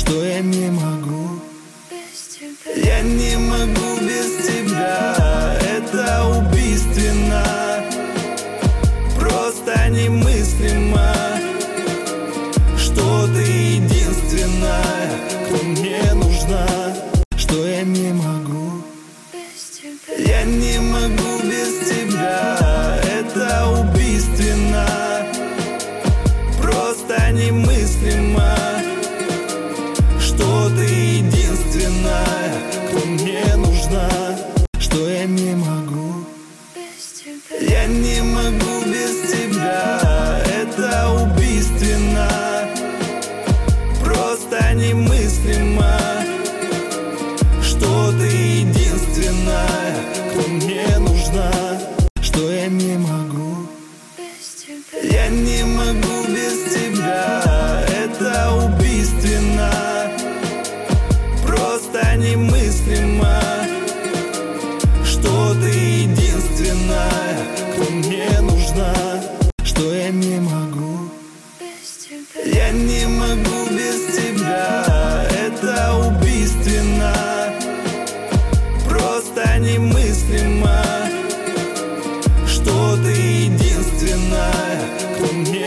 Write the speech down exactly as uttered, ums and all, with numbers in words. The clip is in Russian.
что я не могу без тебя. Я не могу без тебя, это убийственно, просто немыслимо, что ты единственная, кто мне нужна. Что я не могу без тебя. Я не могу без тебя, это убийственно, просто немыслимо, что ты единственная, кто мне нужна. Что я не могу без тебя. Я не могу без тебя, это убийственно, просто немыслимо, что ты единственная, кто мне нужна. Что я не могу без тебя. Я не могу без тебя, это убийственно, просто немыслимо, что ты единственная, кто мне нужна. Что я не могу без тебя. Я не могу без тебя, это убийственно, просто немыслимо, что ты единственная, кто мне